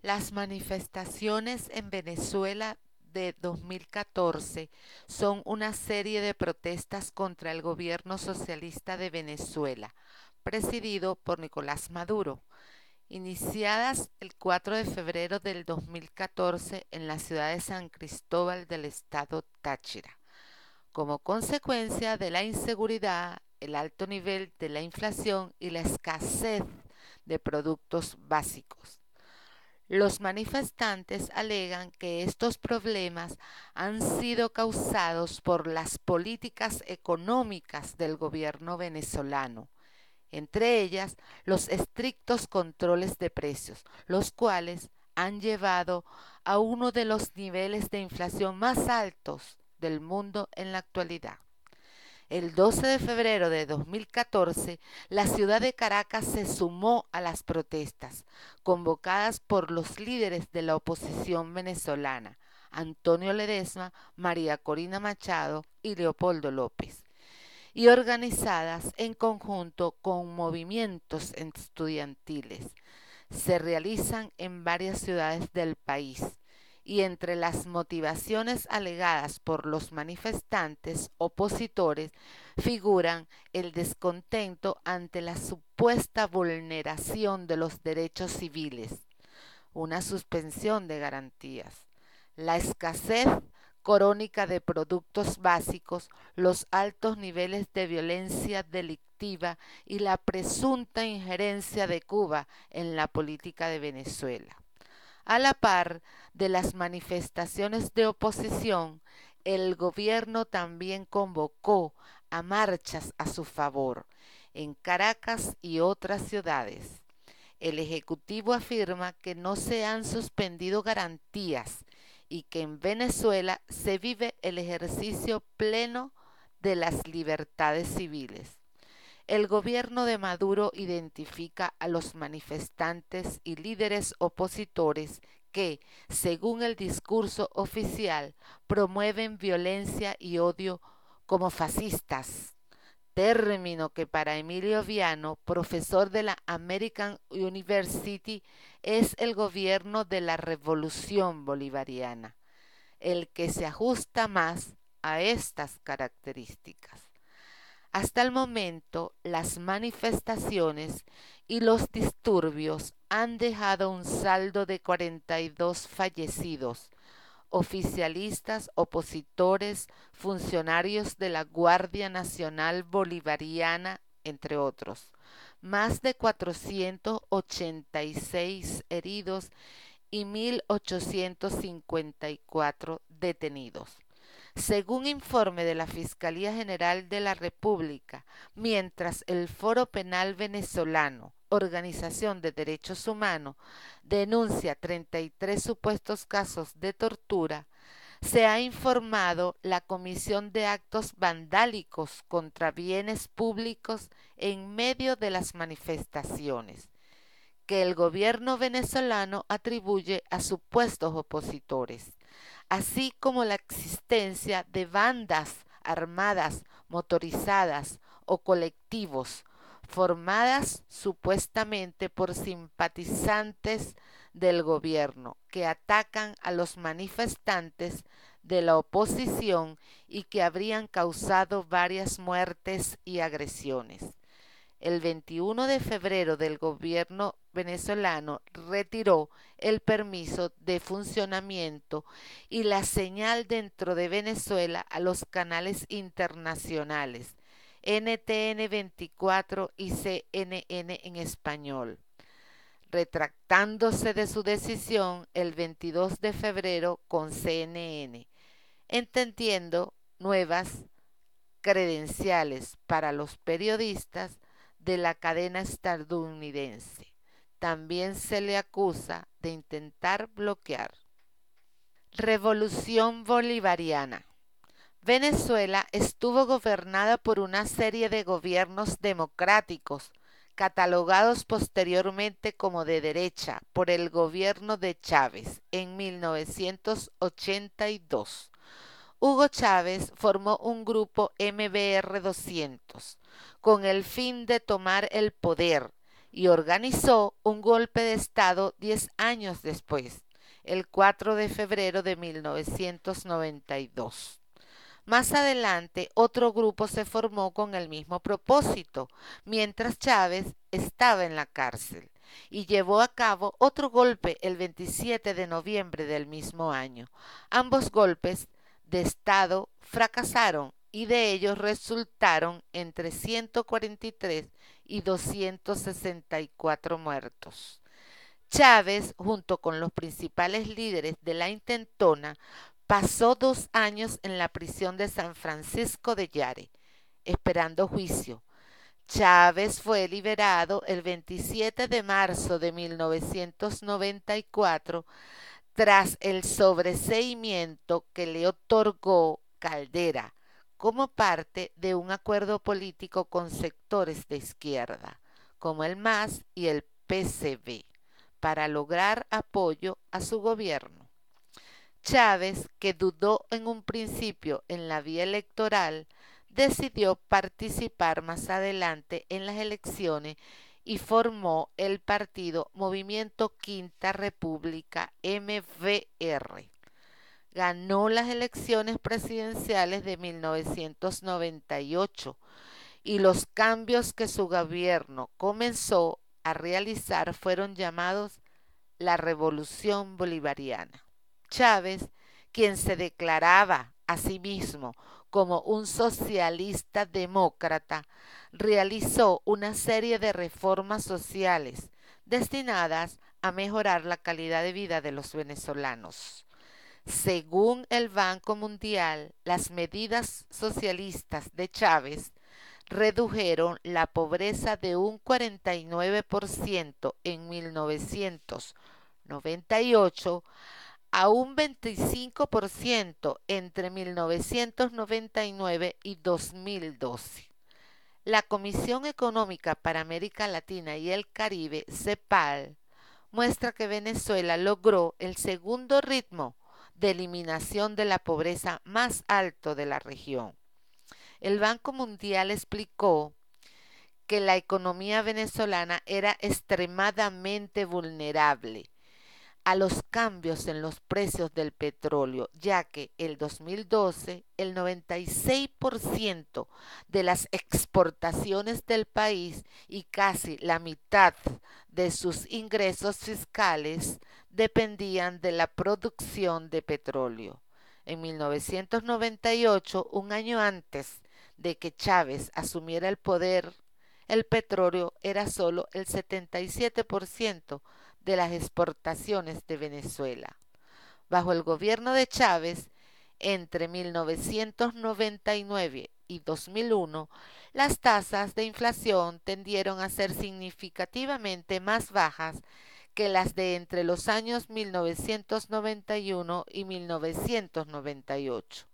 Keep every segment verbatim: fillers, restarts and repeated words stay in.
Las manifestaciones en Venezuela de dos mil catorce son una serie de protestas contra el gobierno socialista de Venezuela, presidido por Nicolás Maduro, iniciadas el cuatro de febrero del dos mil catorce en la ciudad de San Cristóbal del estado Táchira, como consecuencia de la inseguridad, el alto nivel de la inflación y la escasez de productos básicos. Los manifestantes alegan que estos problemas han sido causados por las políticas económicas del gobierno venezolano, entre ellas los estrictos controles de precios, los cuales han llevado a uno de los niveles de inflación más altos del mundo en la actualidad. El doce de febrero de dos mil catorce, la ciudad de Caracas se sumó a las protestas convocadas por los líderes de la oposición venezolana, Antonio Ledesma, María Corina Machado y Leopoldo López, y organizadas en conjunto con movimientos estudiantiles. Se realizan en varias ciudades del país y entre las motivaciones alegadas por los manifestantes opositores figuran el descontento ante la supuesta vulneración de los derechos civiles, una suspensión de garantías, la escasez crónica de productos básicos, los altos niveles de violencia delictiva y la presunta injerencia de Cuba en la política de Venezuela. A la par de las manifestaciones de oposición, el gobierno también convocó a marchas a su favor en Caracas y otras ciudades. El Ejecutivo afirma que no se han suspendido garantías y que en Venezuela se vive el ejercicio pleno de las libertades civiles. El gobierno de Maduro identifica a los manifestantes y líderes opositores que, según el discurso oficial, promueven violencia y odio como fascistas, término que para Emilio Viano, profesor de la American University, es el gobierno de la revolución bolivariana, el que se ajusta más a estas características. Hasta el momento, las manifestaciones y los disturbios han dejado un saldo de cuarenta y dos fallecidos, oficialistas, opositores, funcionarios de la Guardia Nacional Bolivariana, entre otros, más de cuatrocientos ochenta y seis heridos y mil ochocientos cincuenta y cuatro detenidos. Según informe de la Fiscalía General de la República, mientras el Foro Penal Venezolano, Organización de Derechos Humanos, denuncia treinta y tres supuestos casos de tortura, se ha informado la comisión de actos vandálicos contra bienes públicos en medio de las manifestaciones, que el gobierno venezolano atribuye a supuestos opositores, así como la existencia de bandas armadas, motorizadas o colectivos formadas supuestamente por simpatizantes del gobierno que atacan a los manifestantes de la oposición y que habrían causado varias muertes y agresiones. El veintiuno de febrero del gobierno venezolano retiró el permiso de funcionamiento y la señal dentro de Venezuela a los canales internacionales N T N veinticuatro y C N N en español, retractándose de su decisión el veintidós de febrero con C N N, entendiendo nuevas credenciales para los periodistas de la cadena estadounidense. También se le acusa de intentar bloquear. Revolución Bolivariana. Venezuela estuvo gobernada por una serie de gobiernos democráticos, catalogados posteriormente como de derecha por el gobierno de Chávez en mil novecientos ochenta y dos. Hugo Chávez formó un grupo M B R doscientos con el fin de tomar el poder, y organizó un golpe de Estado diez años después, el cuatro de febrero de mil novecientos noventa y dos. Más adelante, otro grupo se formó con el mismo propósito, mientras Chávez estaba en la cárcel, y llevó a cabo otro golpe el veintisiete de noviembre del mismo año. Ambos golpes de Estado fracasaron y de ellos resultaron entre ciento cuarenta y tres y doscientos sesenta y cuatro muertos. Chávez, junto con los principales líderes de la intentona, pasó dos años en la prisión de San Francisco de Yare, esperando juicio. Chávez fue liberado el veintisiete de marzo de mil novecientos noventa y cuatro tras el sobreseimiento que le otorgó Caldera como parte de un acuerdo político con sectores de izquierda, como el M A S y el P C B, para lograr apoyo a su gobierno. Chávez, que dudó en un principio en la vía electoral, decidió participar más adelante en las elecciones y formó el partido Movimiento Quinta República M V R. Ganó las elecciones presidenciales de mil novecientos noventa y ocho y los cambios que su gobierno comenzó a realizar fueron llamados la Revolución Bolivariana. Chávez, quien se declaraba a sí mismo como un socialista demócrata, realizó una serie de reformas sociales destinadas a mejorar la calidad de vida de los venezolanos. Según el Banco Mundial, las medidas socialistas de Chávez redujeron la pobreza de un cuarenta y nueve por ciento en mil novecientos noventa y ocho a un veinticinco por ciento entre mil novecientos noventa y nueve y dos mil doce. La Comisión Económica para América Latina y el Caribe, CEPAL, muestra que Venezuela logró el segundo ritmo de eliminación de la pobreza más alto de la región. El Banco Mundial explicó que la economía venezolana era extremadamente vulnerable a los cambios en los precios del petróleo, ya que el dos mil doce el noventa y seis por ciento de las exportaciones del país y casi la mitad de sus ingresos fiscales dependían de la producción de petróleo. En mil novecientos noventa y ocho, un año antes de que Chávez asumiera el poder, el petróleo era solo el setenta y siete por ciento de las exportaciones de Venezuela. Bajo el gobierno de Chávez, entre mil novecientos noventa y nueve y dos mil uno, las tasas de inflación tendieron a ser significativamente más bajas que las de entre los años mil novecientos noventa y uno y mil novecientos noventa y ocho.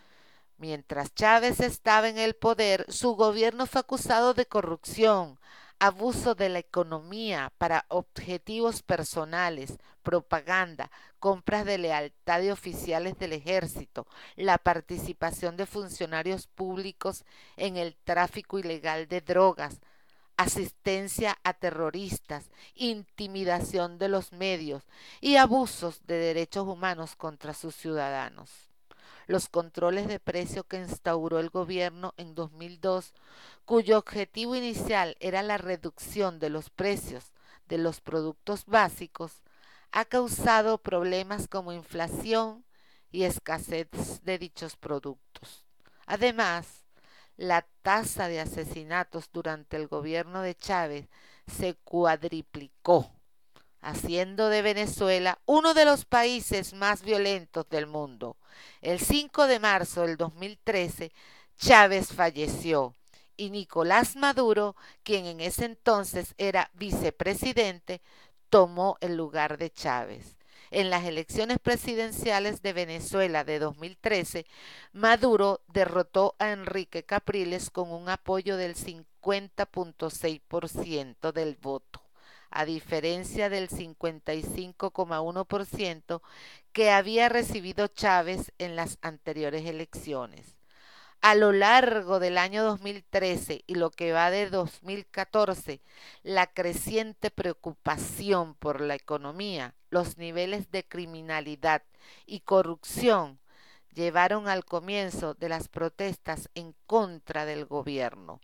Mientras Chávez estaba en el poder, su gobierno fue acusado de corrupción, abuso de la economía para objetivos personales, propaganda, compras de lealtad de oficiales del ejército, la participación de funcionarios públicos en el tráfico ilegal de drogas, asistencia a terroristas, intimidación de los medios y abusos de derechos humanos contra sus ciudadanos. Los controles de precio que instauró el gobierno en dos mil dos, cuyo objetivo inicial era la reducción de los precios de los productos básicos, ha causado problemas como inflación y escasez de dichos productos. Además, la tasa de asesinatos durante el gobierno de Chávez se cuadriplicó, haciendo de Venezuela uno de los países más violentos del mundo. El cinco de marzo del dos mil trece, Chávez falleció y Nicolás Maduro, quien en ese entonces era vicepresidente, tomó el lugar de Chávez. En las elecciones presidenciales de Venezuela de dos mil trece, Maduro derrotó a Enrique Capriles con un apoyo del cincuenta punto seis por ciento del voto, a diferencia del cincuenta y cinco coma uno por ciento que había recibido Chávez en las anteriores elecciones. A lo largo del año dos mil trece y lo que va de dos mil catorce, la creciente preocupación por la economía, los niveles de criminalidad y corrupción llevaron al comienzo de las protestas en contra del gobierno,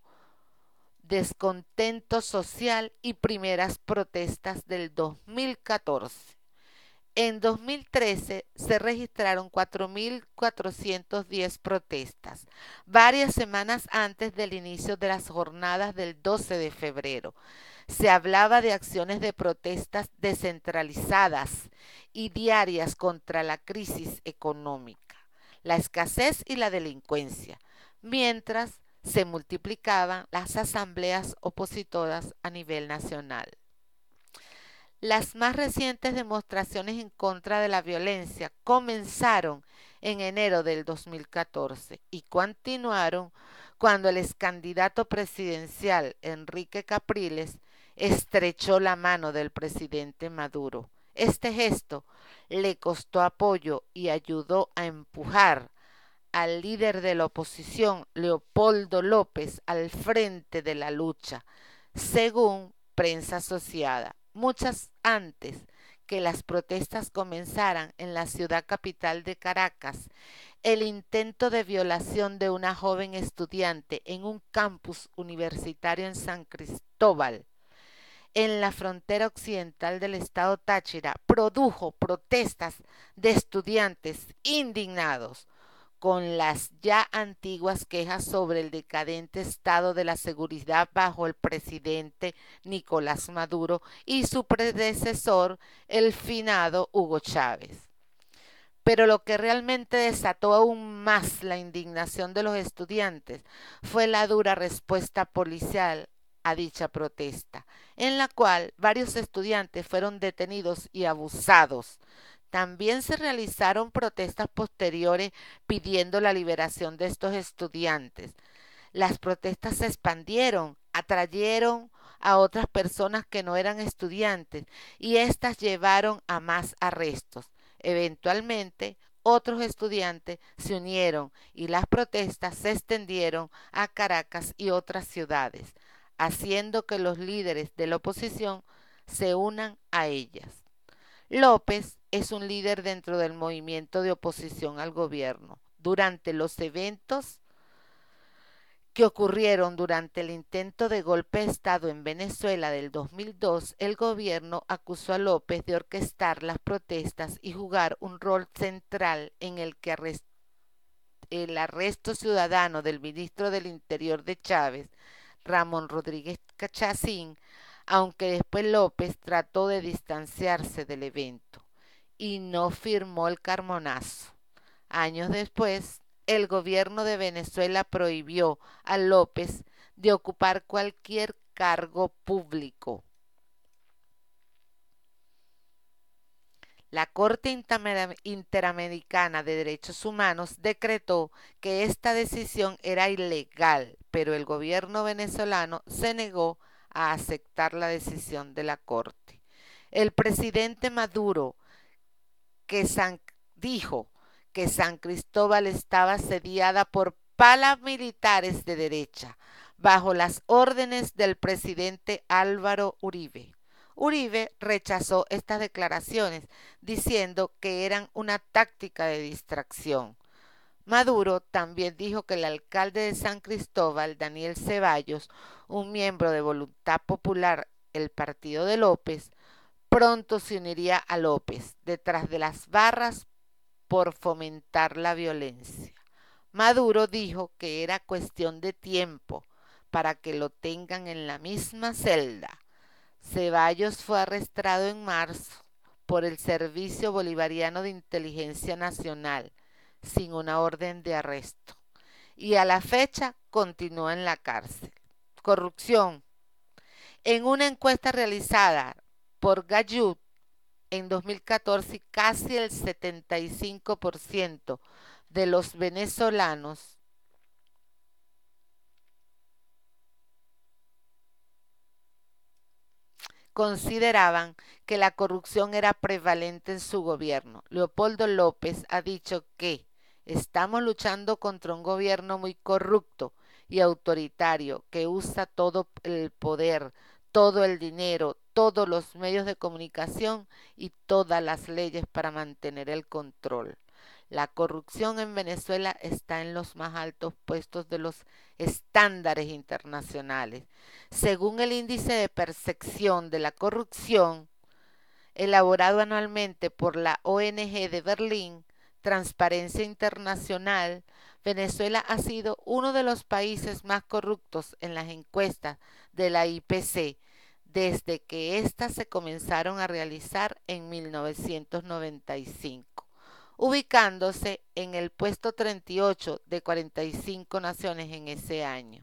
descontento social y primeras protestas del dos mil catorce. En dos mil trece se registraron cuatro mil cuatrocientas diez protestas, varias semanas antes del inicio de las jornadas del doce de febrero. Se hablaba de acciones de protestas descentralizadas y diarias contra la crisis económica, la escasez y la delincuencia, mientras se multiplicaban las asambleas opositoras a nivel nacional. Las más recientes demostraciones en contra de la violencia comenzaron en enero del dos mil catorce y continuaron cuando el excandidato presidencial Enrique Capriles estrechó la mano del presidente Maduro. Este gesto le costó apoyo y ayudó a empujar al líder de la oposición, Leopoldo López, al frente de la lucha, según prensa asociada. Muchas antes que las protestas comenzaran en la ciudad capital de Caracas, el intento de violación de una joven estudiante en un campus universitario en San Cristóbal, en la frontera occidental del estado Táchira, produjo protestas de estudiantes indignados con las ya antiguas quejas sobre el decadente estado de la seguridad bajo el presidente Nicolás Maduro y su predecesor, el finado Hugo Chávez. Pero lo que realmente desató aún más la indignación de los estudiantes fue la dura respuesta policial a dicha protesta, en la cual varios estudiantes fueron detenidos y abusados. También se realizaron protestas posteriores pidiendo la liberación de estos estudiantes. Las protestas se expandieron, atrayeron a otras personas que no eran estudiantes y éstas llevaron a más arrestos. Eventualmente, otros estudiantes se unieron y las protestas se extendieron a Caracas y otras ciudades, haciendo que los líderes de la oposición se unan a ellas. López es un líder dentro del movimiento de oposición al gobierno. Durante los eventos que ocurrieron durante el intento de golpe de Estado en Venezuela del dos mil dos, el gobierno acusó a López de orquestar las protestas y jugar un rol central en el que arrest el arresto ciudadano del ministro del Interior de Chávez, Ramón Rodríguez Chacín, aunque después López trató de distanciarse del evento y no firmó el Carmonazo. Años después, el gobierno de Venezuela prohibió a López de ocupar cualquier cargo público. La Corte Interamericana de Derechos Humanos decretó que esta decisión era ilegal, pero el gobierno venezolano se negó a aceptar la decisión de la Corte. El presidente Maduro, que San, dijo que San Cristóbal estaba asediada por paramilitares de derecha, bajo las órdenes del presidente Álvaro Uribe. Uribe rechazó estas declaraciones, diciendo que eran una táctica de distracción. Maduro también dijo que el alcalde de San Cristóbal, Daniel Ceballos, un miembro de Voluntad Popular, el partido de López, pronto se uniría a López, detrás de las barras por fomentar la violencia. Maduro dijo que era cuestión de tiempo para que lo tengan en la misma celda. Ceballos fue arrestado en marzo por el Servicio Bolivariano de Inteligencia Nacional, sin una orden de arresto, y a la fecha continúa en la cárcel. Corrupción. En una encuesta realizada por Gallup en dos mil catorce, casi el setenta y cinco por ciento de los venezolanos consideraban que la corrupción era prevalente en su gobierno. Leopoldo López ha dicho que Estamos luchando contra un gobierno muy corrupto y autoritario que usa todo el poder, todo el dinero, todos los medios de comunicación y todas las leyes para mantener el control. La corrupción en Venezuela está en los más altos puestos de los estándares internacionales. Según el índice de percepción de la corrupción, elaborado anualmente por la O N G de Berlín, Transparencia Internacional, Venezuela ha sido uno de los países más corruptos en las encuestas de la I P C desde que éstas se comenzaron a realizar en mil novecientos noventa y cinco, ubicándose en el puesto treinta y ocho de cuarenta y cinco naciones en ese año,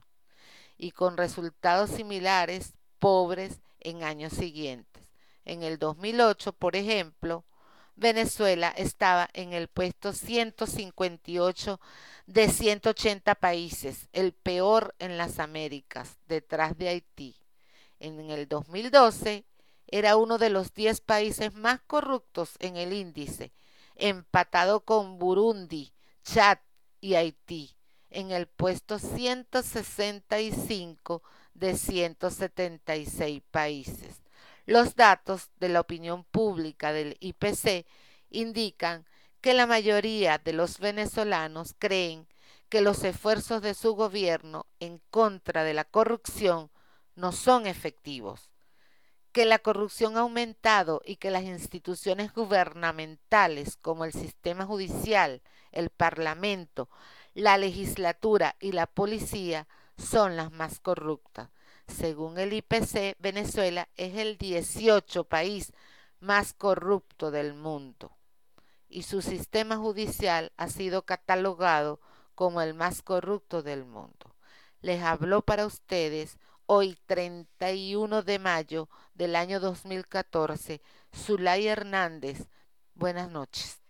y con resultados similares, pobres en años siguientes. En el dos mil ocho, por ejemplo, Venezuela estaba en el puesto ciento cincuenta y ocho de ciento ochenta países, el peor en las Américas, detrás de Haití. En el dos mil doce era uno de los diez países más corruptos en el índice, empatado con Burundi, Chad y Haití, en el puesto ciento sesenta y cinco de ciento setenta y seis países. Los datos de la opinión pública del I P C indican que la mayoría de los venezolanos creen que los esfuerzos de su gobierno en contra de la corrupción no son efectivos, que la corrupción ha aumentado y que las instituciones gubernamentales como el sistema judicial, el parlamento, la legislatura y la policía son las más corruptas. Según el I P C, Venezuela es el dieciocho país más corrupto del mundo y su sistema judicial ha sido catalogado como el más corrupto del mundo. Les habló para ustedes hoy treinta y uno de mayo del año dos mil catorce, Zulay Hernández. Buenas noches.